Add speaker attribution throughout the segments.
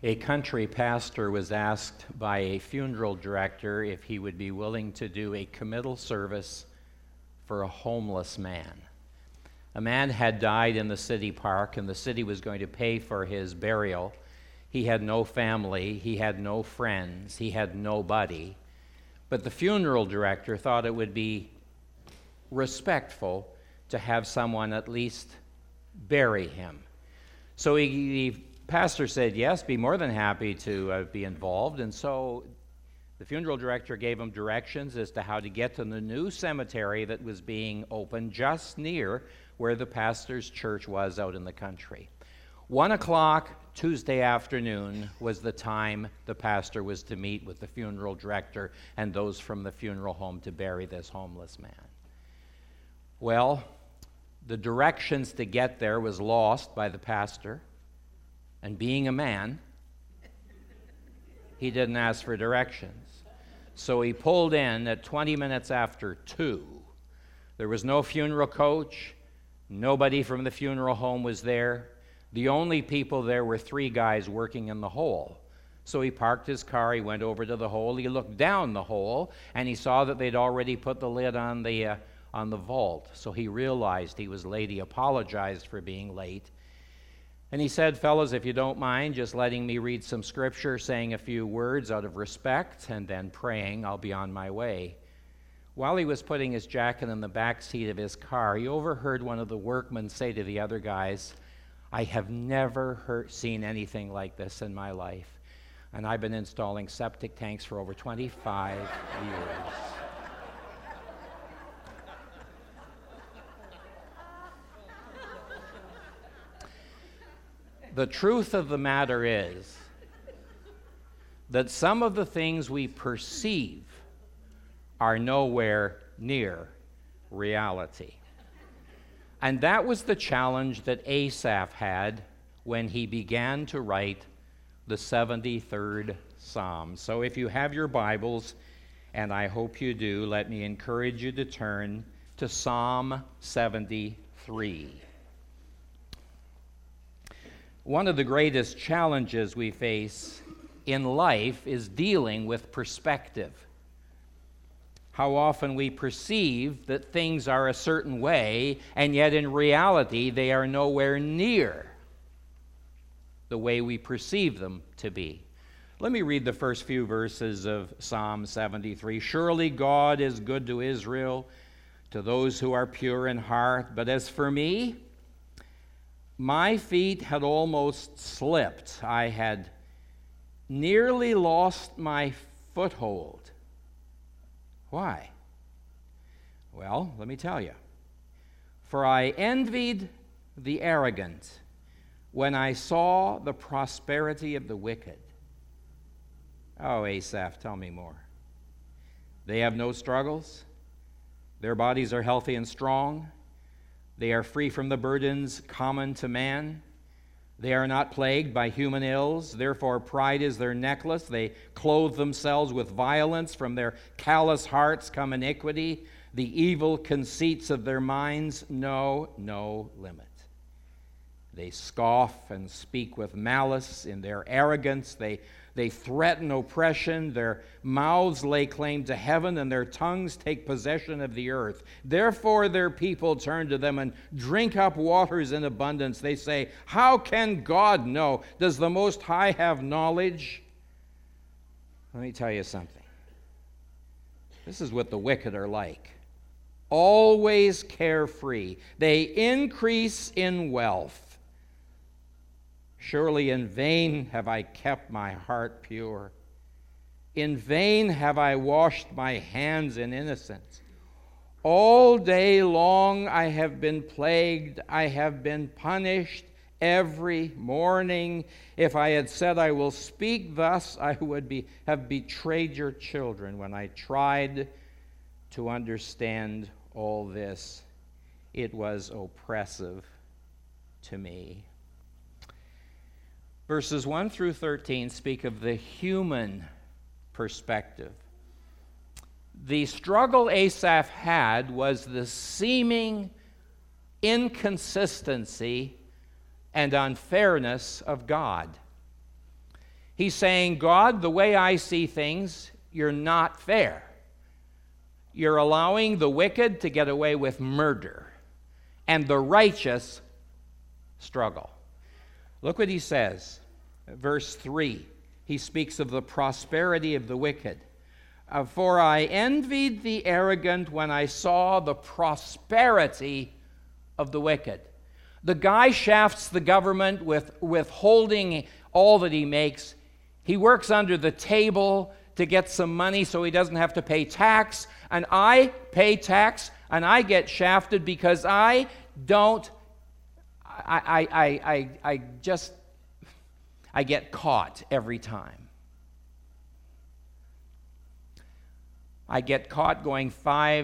Speaker 1: A country pastor was asked by a funeral director if he would be willing to do a committal service for a homeless man. A man had died in the city park, and the city was going to pay for his burial. He had no family, he had no friends, he had nobody. But the funeral director thought it would be respectful to have someone at least bury him. So the pastor said, yes, be more than happy to be involved. And so the funeral director gave him directions as to how to get to the new cemetery that was being opened just near where the pastor's church was out in the country. 1 o'clock Tuesday afternoon was the time the pastor was to meet with the funeral director and those from the funeral home to bury this homeless man. Well, the directions to get there was lost by the pastor, and being a man, he didn't ask for directions. So he pulled in at 20 minutes after 2. There was no funeral coach. Nobody from the funeral home was there. The only people there were 3 guys working in the hole. So he parked his car, he went over to the hole, he looked down the hole, and he saw that they'd already put the lid on the vault. So he realized he was late. He apologized for being late. And he said, fellas, if you don't mind just letting me read some scripture, saying a few words out of respect, and then praying, I'll be on my way. While he was putting his jacket in the back seat of his car, he overheard one of the workmen say to the other guys, I have never seen anything like this in my life. And I've been installing septic tanks for over 25 years. The truth of the matter is that some of the things we perceive are nowhere near reality. And that was the challenge that Asaph had when he began to write the 73rd Psalm. So if you have your Bibles, and I hope you do, let me encourage you to turn to Psalm 73. One of the greatest challenges we face in life is dealing with perspective. How often we perceive that things are a certain way, and yet in reality they are nowhere near the way we perceive them to be. Let me read the first few verses of Psalm 73. Surely God is good to Israel, to those who are pure in heart. But as for me, my feet had almost slipped. I had nearly lost my foothold. Why? Well, let me tell you. For I envied the arrogant when I saw the prosperity of the wicked. Oh, Asaph, tell me more. They have no struggles. Their bodies are healthy and strong. They are free from the burdens common to man. They are not plagued by human ills. Therefore, pride is their necklace. They clothe themselves with violence. From their callous hearts come iniquity. The evil conceits of their minds know no limit. They scoff and speak with malice in their arrogance. They threaten oppression. Their mouths lay claim to heaven, and their tongues take possession of the earth. Therefore their people turn to them and drink up waters in abundance. They say, how can God know? Does the Most High have knowledge? Let me tell you something. This is what the wicked are like. Always carefree. They increase in wealth. Surely in vain have I kept my heart pure. In vain have I washed my hands in innocence. All day long I have been plagued. I have been punished every morning. If I had said I will speak thus, I would have betrayed your children. When I tried to understand all this, it was oppressive to me. Verses 1 through 13 speak of the human perspective. The struggle Asaph had was the seeming inconsistency and unfairness of God. He's saying, God, the way I see things, you're not fair. You're allowing the wicked to get away with murder, and the righteous struggle. Look what he says. Verse 3, he speaks of the prosperity of the wicked. For I envied the arrogant when I saw the prosperity of the wicked. The guy shafts the government with withholding all that he makes. He works under the table to get some money so he doesn't have to pay tax. And I pay tax and I get shafted because I get caught every time. I get caught going 5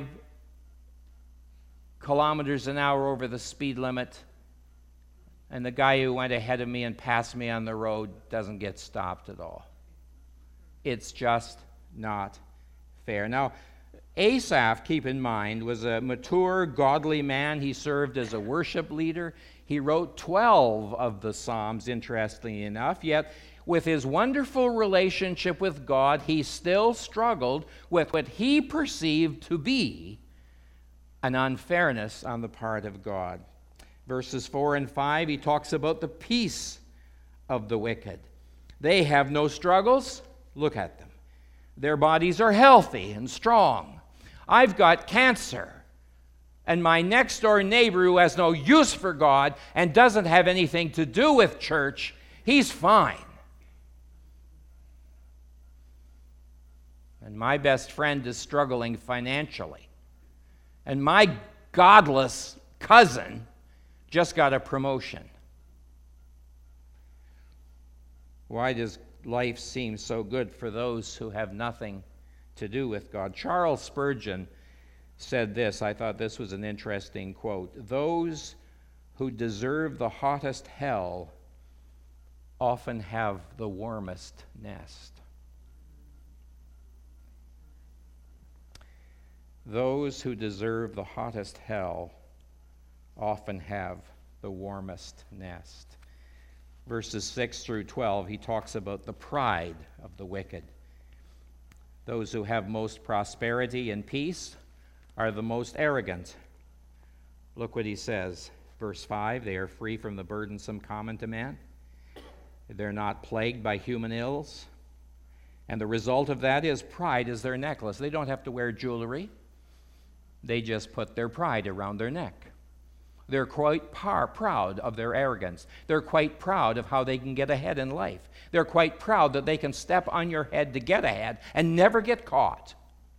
Speaker 1: kilometers an hour over the speed limit, and the guy who went ahead of me and passed me on the road doesn't get stopped at all. It's just not fair. Now, Asaph, keep in mind, was a mature, godly man. He served as a worship leader. He wrote 12 of the Psalms, interestingly enough, yet with his wonderful relationship with God, he still struggled with what he perceived to be an unfairness on the part of God. Verses 4 and 5, he talks about the peace of the wicked. They have no struggles. Look at them. Their bodies are healthy and strong. I've got cancer, and my next-door neighbor who has no use for God and doesn't have anything to do with church, he's fine. And my best friend is struggling financially. And my godless cousin just got a promotion. Why does life seem so good for those who have nothing to do with God? Charles Spurgeon said this. I thought this was an interesting quote. Those who deserve the hottest hell often have the warmest nest. Those who deserve the hottest hell often have the warmest nest. Verses 6 through 12, he talks about the pride of the wicked. Those who have most prosperity and peace are the most arrogant. Look what he says. Verse 5, they are free from the burdensome common to man. They're not plagued by human ills. And the result of that is pride is their necklace. They don't have to wear jewelry. They just put their pride around their neck. They're quite proud of their arrogance. They're quite proud of how they can get ahead in life. They're quite proud that they can step on your head to get ahead and never get caught.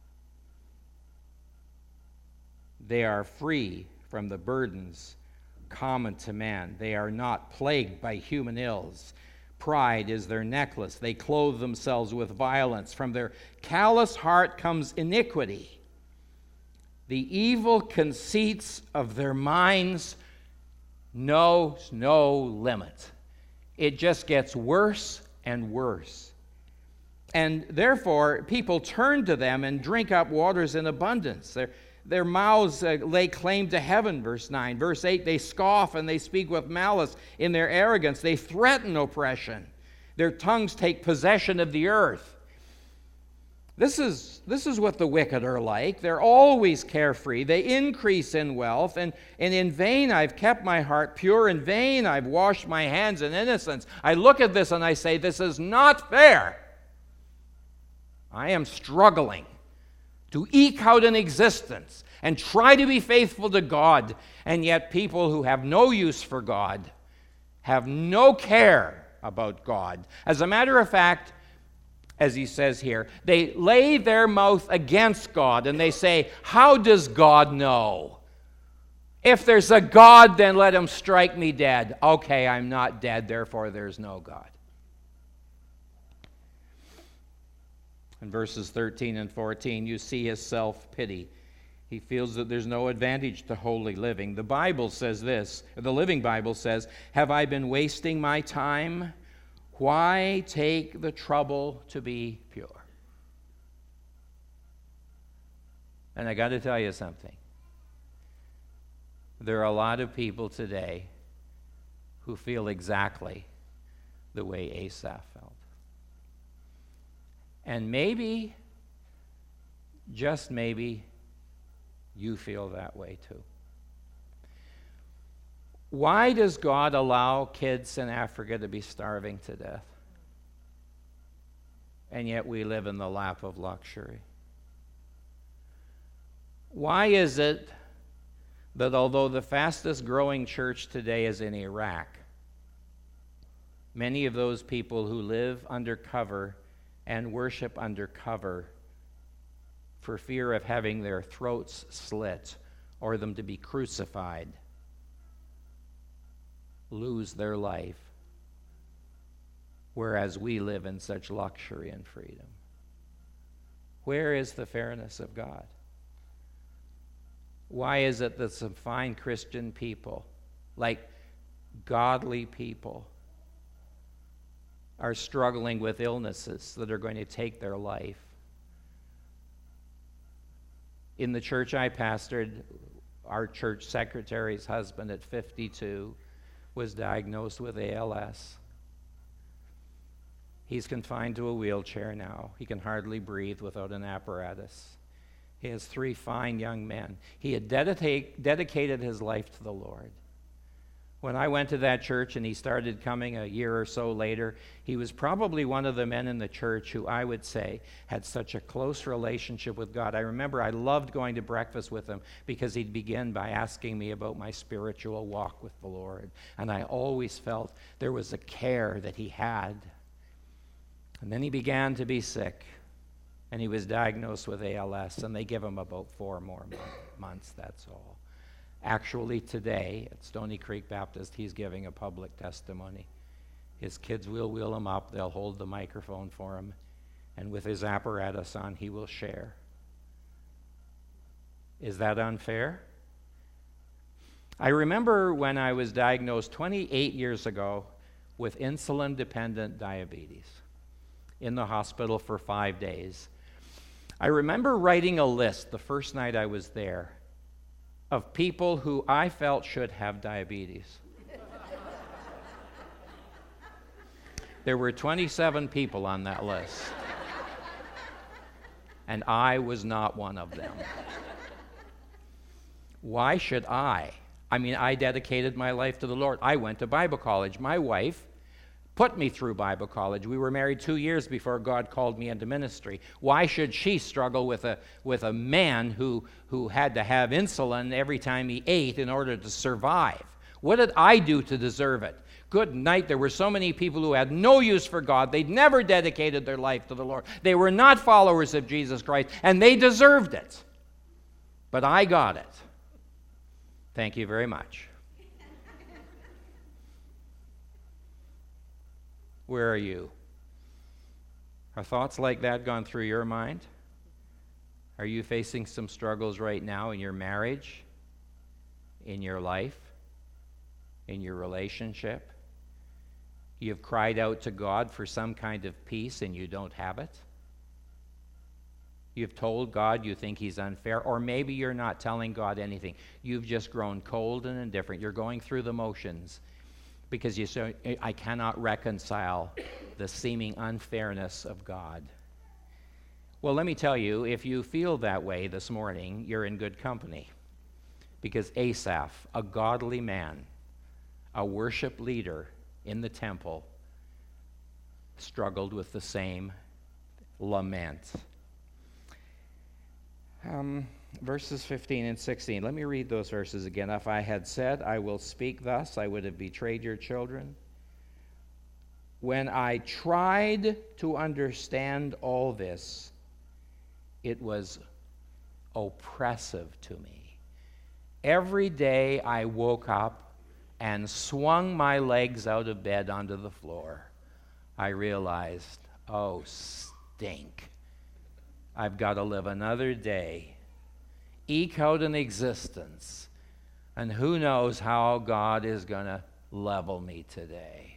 Speaker 1: They are free from the burdens common to man. They are not plagued by human ills. Pride is their necklace. They clothe themselves with violence. From their callous heart comes iniquity. The evil conceits of their minds knows no limit. It just gets worse and worse. And therefore, people turn to them and drink up waters in abundance. Their mouths lay claim to heaven, verse 9. Verse 8, they scoff and they speak with malice in their arrogance. They threaten oppression. Their tongues take possession of the earth. This is what the wicked are like. They're always carefree. They increase in wealth. And in vain I've kept my heart pure. In vain I've washed my hands in innocence. I look at this and I say, this is not fair. I am struggling to eke out an existence and try to be faithful to God. And yet people who have no use for God have no care about God. As a matter of fact, as he says here, they lay their mouth against God and they say, how does God know? If there's a God, then let him strike me dead. Okay, I'm not dead, therefore there's no God. In verses 13 and 14, you see his self-pity. He feels that there's no advantage to holy living. The Bible says this, the Living Bible says, have I been wasting my time? Why take the trouble to be pure? And I got to tell you something. There are a lot of people today who feel exactly the way Asaph felt. And maybe, just maybe, you feel that way too. Why does God allow kids in Africa to be starving to death? And yet we live in the lap of luxury. Why is it that although the fastest growing church today is in Iraq, many of those people who live under cover and worship under cover for fear of having their throats slit or them to be crucified lose their life, whereas we live in such luxury and freedom? Where is the fairness of God? Why is it that some fine Christian people, like godly people, are struggling with illnesses that are going to take their life? In the church I pastored, our church secretary's husband at 52 was diagnosed with ALS. He's confined to a wheelchair now. He can hardly breathe without an apparatus. He has 3 fine young men. He had dedicated his life to the Lord. When I went to that church and he started coming a year or so later, he was probably one of the men in the church who I would say had such a close relationship with God. I remember I loved going to breakfast with him because he'd begin by asking me about my spiritual walk with the Lord. And I always felt there was a care that he had. And then he began to be sick, and he was diagnosed with ALS, and they give him about 4 more months, that's all. Actually, today at Stony Creek Baptist, he's giving a public testimony. His kids will wheel him up, they'll hold the microphone for him, and with his apparatus on, he will share. Is that unfair? I remember when I was diagnosed 28 years ago with insulin-dependent diabetes in the hospital for 5 days. I remember writing a list the first night I was there of people who I felt should have diabetes. There were 27 people on that list, and I was not one of them. Why should I? I mean, I dedicated my life to the Lord. I went to Bible college. My wife put me through Bible college. We were married 2 years before God called me into ministry. Why should she struggle with a man who had to have insulin every time he ate in order to survive? What did I do to deserve it? Good night. There were so many people who had no use for God. They'd never dedicated their life to the Lord. They were not followers of Jesus Christ, and they deserved it. But I got it. Thank you very much. Where are you? Are thoughts like that gone through your mind? Are you facing some struggles right now in your marriage, in your life, in your relationship? You've cried out to God for some kind of peace and you don't have it? You've told God you think he's unfair, or maybe you're not telling God anything. You've just grown cold and indifferent. You're going through the motions because you say, I cannot reconcile the seeming unfairness of God. Well, let me tell you, if you feel that way this morning, you're in good company. Because Asaph, a godly man, a worship leader in the temple, struggled with the same lament. Verses 15 and 16. Let me read those verses again. If I had said, I will speak thus, I would have betrayed your children. When I tried to understand all this, it was oppressive to me. Every day I woke up and swung my legs out of bed onto the floor. I realized, oh, stink. I've got to live another day, eke out an existence, and who knows how God is going to level me today.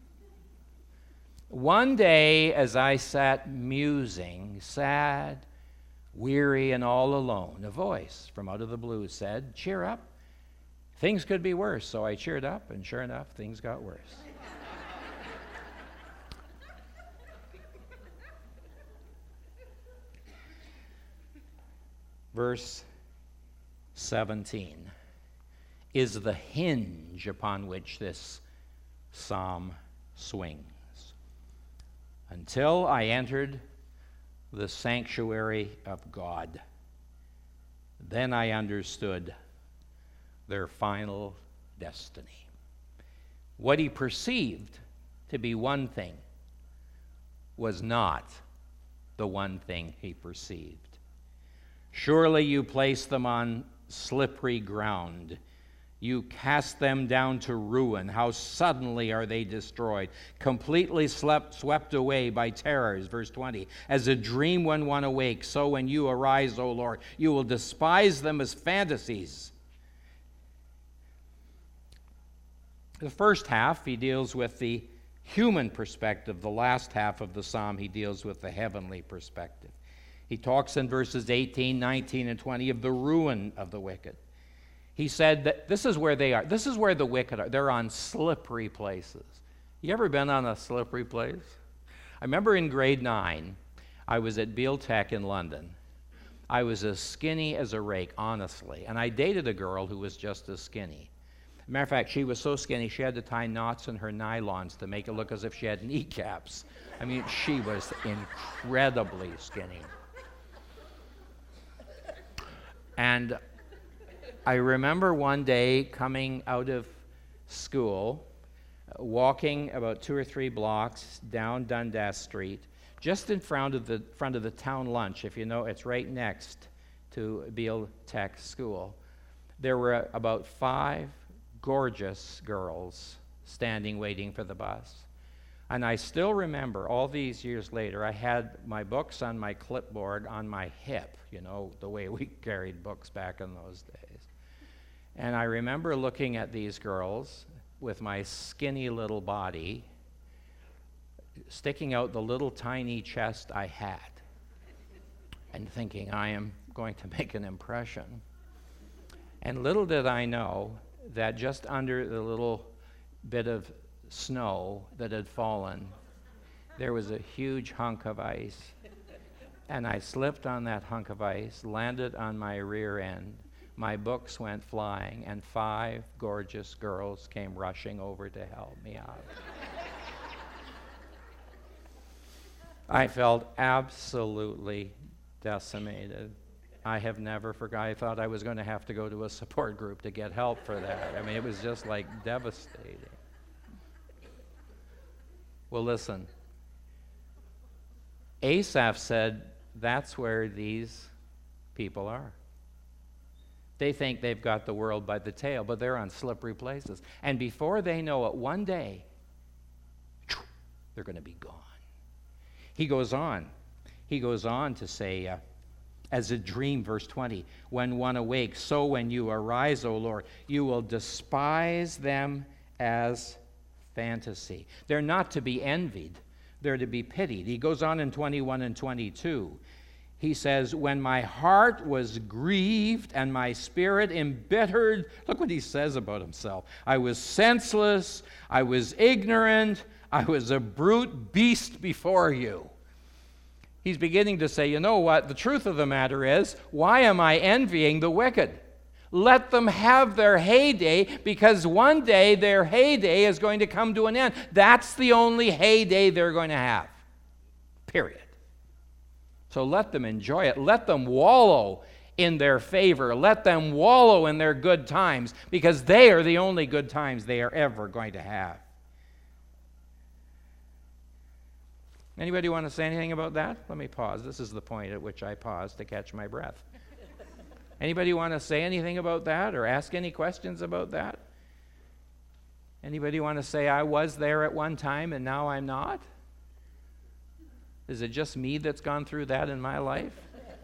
Speaker 1: One day, as I sat musing, sad, weary, and all alone, a voice from out of the blue said, cheer up. Things could be worse. So I cheered up, and sure enough, things got worse. verse 17, is the hinge upon which this psalm swings. Until I entered the sanctuary of God, then I understood their final destiny. What he perceived to be one thing was not the one thing he perceived. Surely you place them on slippery ground. You cast them down to ruin. How suddenly are they destroyed, completely swept away by terrors. Verse 20, as a dream when one awakes, so when you arise, O Lord, you will despise them as fantasies. The first half, he deals with the human perspective. The last half of the psalm, he deals with the heavenly perspective. He talks in verses 18, 19, and 20 of the ruin of the wicked. He said that this is where they are. This is where the wicked are. They're on slippery places. You ever been on a slippery place? I remember in grade 9, I was at Beale Tech in London. I was as skinny as a rake, honestly, and I dated a girl who was just as skinny. Matter of fact, she was so skinny she had to tie knots in her nylons to make it look as if she had kneecaps. I mean, she was incredibly skinny. And I remember one day coming out of school, walking about 2 or 3 blocks down Dundas Street, just in front of the town lunch. If you know, it's right next to Beale Tech School. There were about 5 gorgeous girls standing waiting for the bus. And I still remember, all these years later, I had my books on my clipboard on my hip, you know, the way we carried books back in those days. And I remember looking at these girls with my skinny little body, sticking out the little tiny chest I had, and thinking, I am going to make an impression. And little did I know that just under the little bit of snow that had fallen, there was a huge hunk of ice. And I slipped on that hunk of ice, landed on my rear end. My books went flying, and 5 gorgeous girls came rushing over to help me out. I felt absolutely decimated. I have never forgotten. I thought I was going to have to go to a support group to get help for that. I mean, it was just like devastating. Well, listen. Asaph said that's where these people are. They think they've got the world by the tail, but they're on slippery places. And before they know it, one day, they're going to be gone. He goes on. He goes on to say, as a dream, verse 20, when one awakes, so when you arise, O Lord, you will despise them as fantasy. They're not to be envied. They're to be pitied. He goes on in 21 and 22. He says, when my heart was grieved and my spirit embittered, look what he says about himself. I was senseless, I was ignorant, I was a brute beast before you. He's beginning to say, you know what, the truth of the matter is, why am I envying the wicked? Let them have their heyday, because one day their heyday is going to come to an end. That's the only heyday they're going to have. Period. So let them enjoy it. Let them wallow in their favor. Let them wallow in their good times, because they are the only good times they are ever going to have. Anybody want to say anything about that? Let me pause. This is the point at which I pause to catch my breath. Anybody want to say anything about that or ask any questions about that? Anybody want to say, I was there at one time and now I'm not? Is it just me that's gone through that in my life?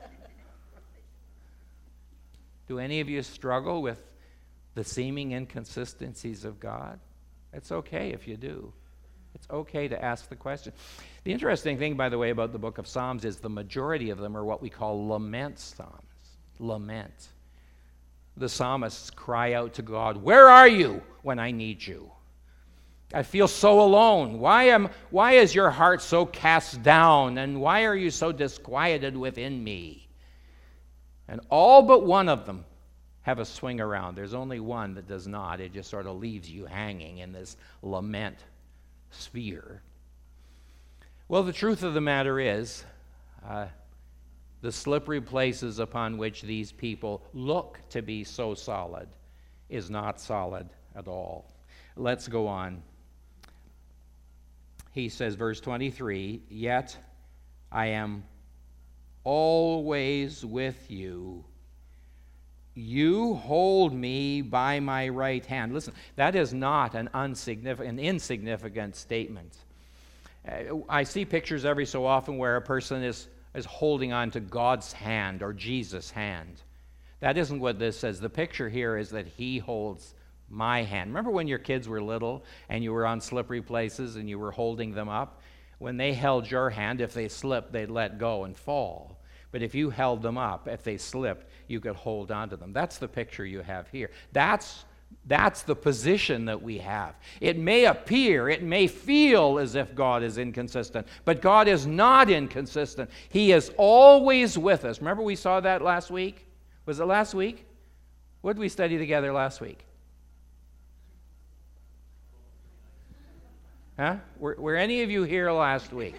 Speaker 1: Do any of you struggle with the seeming inconsistencies of God? It's okay if you do. It's okay to ask the question. The interesting thing, by the way, about the book of Psalms is the majority of them are what we call lament psalms. Lament. The psalmists cry out to God, where are you when I need you? I feel so alone. Why is your heart so cast down? And why are you so disquieted within me? And all but one of them have a swing around. There's only one that does not. It just sort of leaves you hanging in this lament sphere. Well, the truth of the matter is, the slippery places upon which these people look to be so solid is not solid at all. Let's go on. He says, verse 23, "Yet I am always with you. You hold me by my right hand." Listen, that is not an insignificant statement. I see pictures every so often where a person is holding on to God's hand or Jesus' hand. That isn't what this says. The picture here is that he holds my hand. Remember when your kids were little and you were on slippery places and you were holding them up? When they held your hand, if they slipped, they'd let go and fall. But if you held them up, if they slipped, you could hold on to them. That's the picture you have here. That's the position that we have. It may appear, it may feel as if God is inconsistent, but God is not inconsistent. He is always with us. Remember we saw that last week? Was it last week? What did we study together last week? Huh? Were any of you here last week?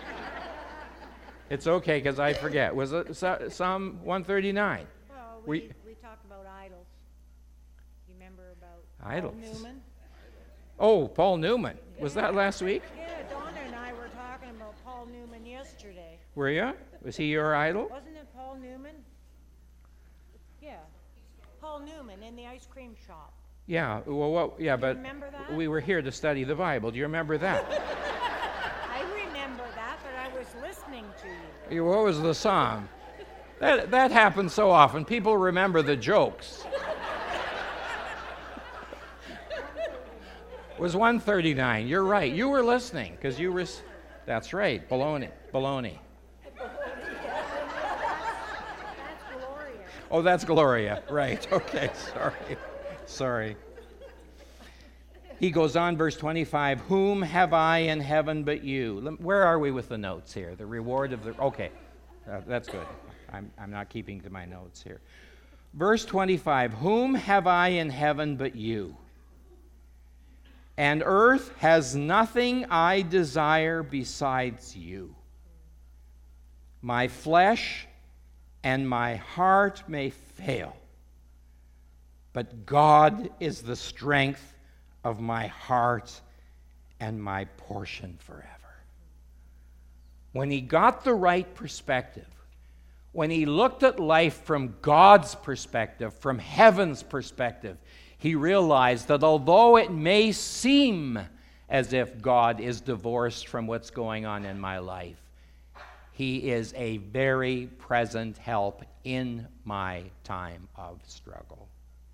Speaker 1: It's okay because I forget. Was it Psalm 139?
Speaker 2: Well, we talked about idols. You remember about
Speaker 1: idols?
Speaker 2: Paul Newman?
Speaker 1: Oh, Paul Newman. Was that last week?
Speaker 2: Yeah, Donna and I were talking about Paul Newman yesterday.
Speaker 1: Were you? Was he your idol?
Speaker 2: Wasn't it Paul Newman? Yeah. Paul Newman in the ice cream shop.
Speaker 1: Yeah. Well, yeah, but
Speaker 2: remember that?
Speaker 1: we were here to study the Bible. Do you remember that?
Speaker 2: I remember that, but I was listening to you.
Speaker 1: What was the song? That happens so often. People remember the jokes. It was 139. You're right. You were listening because you were. That's right. Baloney.
Speaker 2: That's Gloria.
Speaker 1: Oh, that's Gloria. Right. Okay. Sorry. He goes on, verse 25, "Whom have I in heaven but you?" Where are we with the notes here? The reward of the... Okay, that's good. I'm not keeping to my notes here. Verse 25, "Whom have I in heaven but you? And earth has nothing I desire besides you. My flesh and my heart may fail, but God is the strength of my heart and my portion forever." When he got the right perspective, when he looked at life from God's perspective, from heaven's perspective, he realized that although it may seem as if God is divorced from what's going on in my life, he is a very present help in my time of struggle.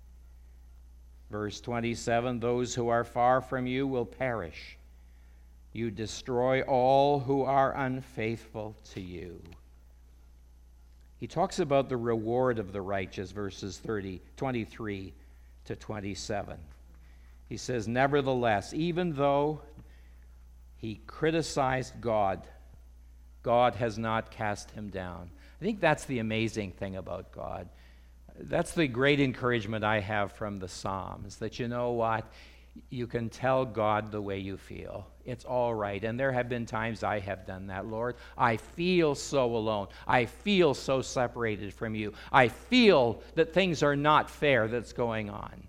Speaker 1: Verse 27, "Those who are far from you will perish. You destroy all who are unfaithful to you." He talks about the reward of the righteous, verses 23 to 27. He says, "Nevertheless, even though he criticized God, God has not cast him down." I think that's the amazing thing about God. That's the great encouragement I have from the Psalms, that you know what? You can tell God the way you feel. It's all right. And there have been times I have done that, Lord. I feel so alone. I feel so separated from you. I feel that things are not fair that's going on.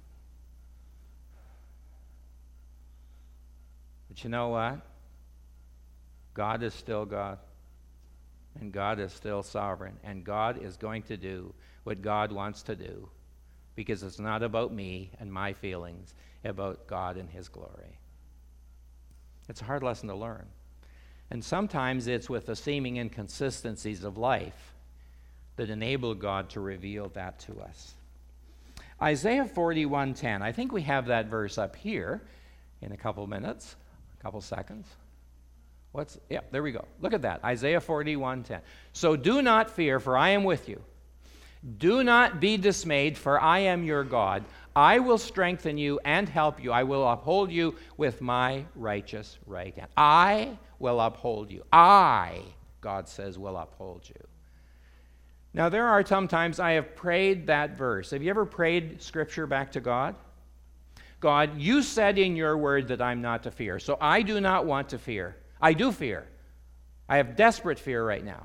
Speaker 1: But you know what? God is still God. And God is still sovereign. And God is going to do what God wants to do, because it's not about me and my feelings, it's about God and his glory. It's a hard lesson to learn. And sometimes it's with the seeming inconsistencies of life that enable God to reveal that to us. Isaiah 41:10. I think we have that verse up here in a couple minutes, a couple seconds. There we go. Look at that. Isaiah 41:10. "So do not fear, for I am with you. Do not be dismayed, for I am your God. I will strengthen you and help you. I will uphold you with my righteous right hand." I will uphold you. I, God says, will uphold you. Now, there are sometimes I have prayed that verse. Have you ever prayed Scripture back to God? God, you said in your word that I'm not to fear, so I do not want to fear. I do fear. I have desperate fear right now.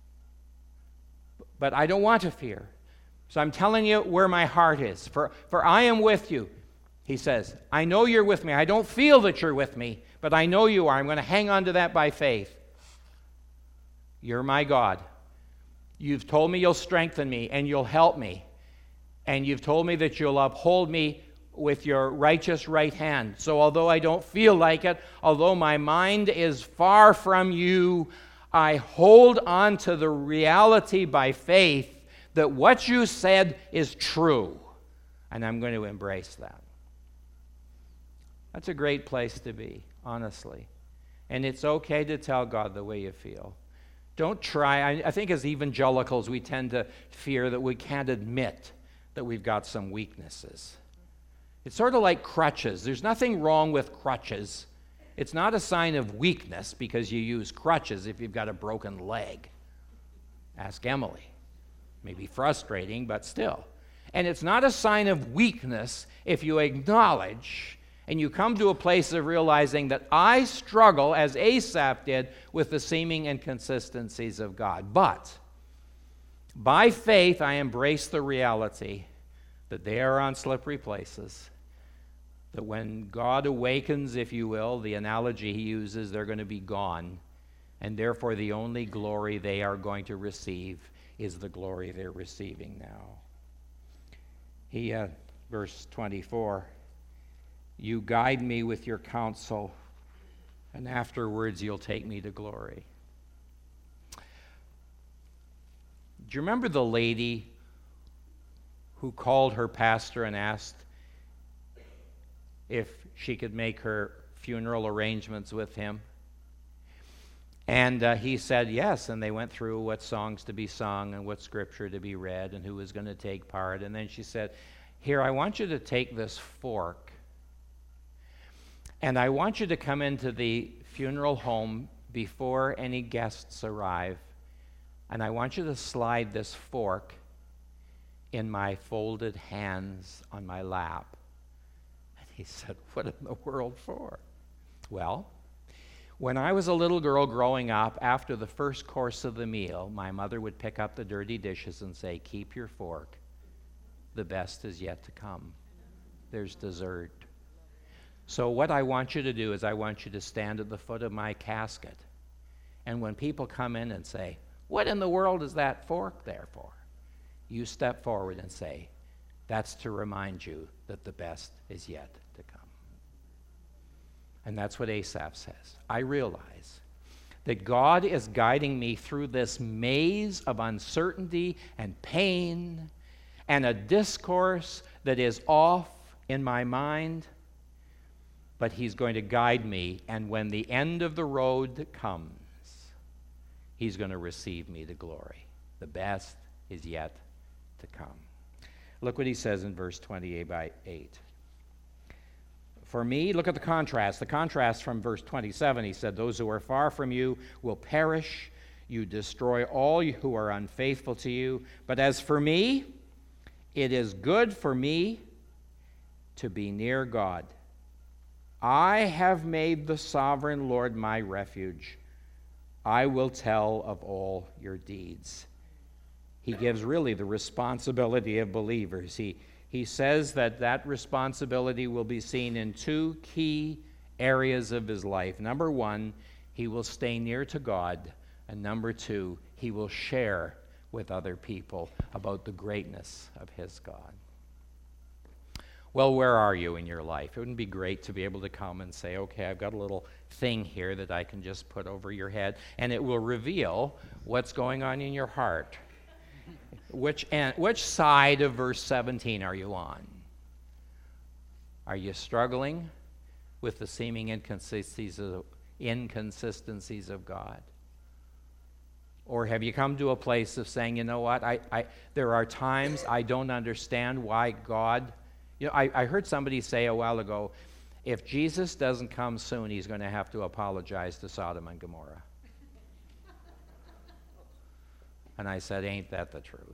Speaker 1: But I don't want to fear. So I'm telling you where my heart is. For I am with you. He says, I know you're with me. I don't feel that you're with me, but I know you are. I'm going to hang on to that by faith. You're my God. You've told me you'll strengthen me and you'll help me. And you've told me that you'll uphold me with your righteous right hand. So although I don't feel like it, although my mind is far from you, I hold on to the reality by faith that what you said is true. And I'm going to embrace that. That's a great place to be, honestly. And it's okay to tell God the way you feel. Don't try. I think as evangelicals, we tend to fear that we can't admit that we've got some weaknesses. It's sort of like crutches. There's nothing wrong with crutches. It's not a sign of weakness because you use crutches if you've got a broken leg. Ask Emily. Maybe frustrating, but still. And it's not a sign of weakness if you acknowledge and you come to a place of realizing that I struggle, as Asaph did, with the seeming inconsistencies of God. But by faith, I embrace the reality that they are on slippery places, that when God awakens, if you will, the analogy he uses, they're going to be gone, and therefore the only glory they are going to receive is the glory they're receiving now. Verse 24, you guide me with your counsel, and afterwards you'll take me to glory. Do you remember the lady who called her pastor and asked if she could make her funeral arrangements with him? And he said yes, and they went through what songs to be sung and what scripture to be read and who was going to take part. And then she said, here, I want you to take this fork, and I want you to come into the funeral home before any guests arrive, and I want you to slide this fork in my folded hands on my lap. And he said, what in the world for? Well, when I was a little girl growing up, after the first course of the meal, my mother would pick up the dirty dishes and say, keep your fork. The best is yet to come. There's dessert. So what I want you to do is I want you to stand at the foot of my casket. And when people come in and say, what in the world is that fork there for? You step forward and say, that's to remind you that the best is yet to come. And that's what Asaph says. I realize that God is guiding me through this maze of uncertainty and pain and a discourse that is off in my mind, but he's going to guide me, and when the end of the road comes, he's going to receive me to glory. The best is yet to come. Look what he says in verse 28. For me, look at the contrast from verse 27. He said, those who are far from you will perish. You destroy all who are unfaithful to you. But as for me, it is good for me to be near God. I have made the sovereign Lord my refuge. I will tell of all your deeds. He gives really the responsibility of believers. He says that responsibility will be seen in two key areas of his life. Number one, he will stay near to God. And number two, he will share with other people about the greatness of his God. Well, where are you in your life? It wouldn't be great to be able to come and say, okay, I've got a little thing here that I can just put over your head, and it will reveal what's going on in your heart. Which side of verse 17 are you on? Are you struggling with the seeming inconsistencies of God? Or have you come to a place of saying, you know what, there are times I don't understand why God... I heard somebody say a while ago, if Jesus doesn't come soon, he's going to have to apologize to Sodom and Gomorrah. And I said, ain't that the truth?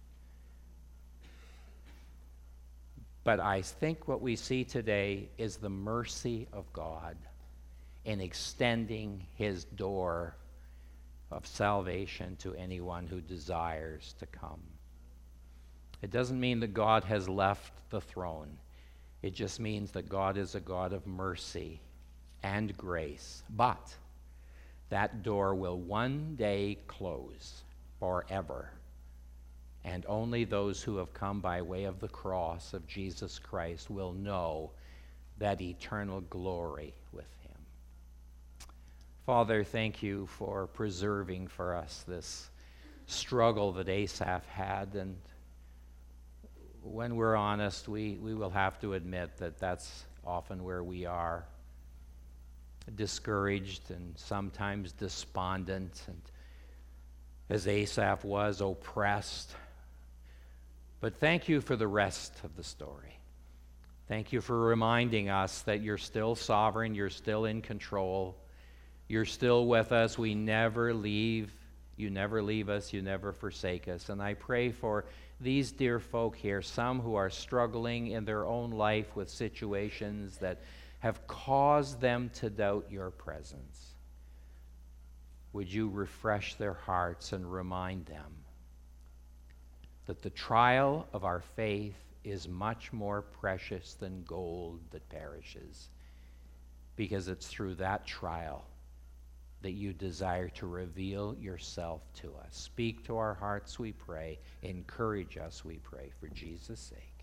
Speaker 1: But I think what we see today is the mercy of God in extending his door of salvation to anyone who desires to come. It doesn't mean that God has left the throne. It just means that God is a God of mercy and grace. But that door will one day close forever. And only those who have come by way of the cross of Jesus Christ will know that eternal glory with him. Father, thank you for preserving for us this struggle that Asaph had. And when we're honest, we will have to admit that that's often where we are, discouraged and sometimes despondent, and as Asaph was, oppressed. But thank you for the rest of the story. Thank you for reminding us that you're still sovereign, you're still in control, you're still with us. We never leave. You never leave us, you never forsake us. And I pray for these dear folk here, some who are struggling in their own life with situations that have caused them to doubt your presence. Would you refresh their hearts and remind them that the trial of our faith is much more precious than gold that perishes, because it's through that trial that you desire to reveal yourself to us. Speak to our hearts, we pray. Encourage us, we pray, for Jesus' sake.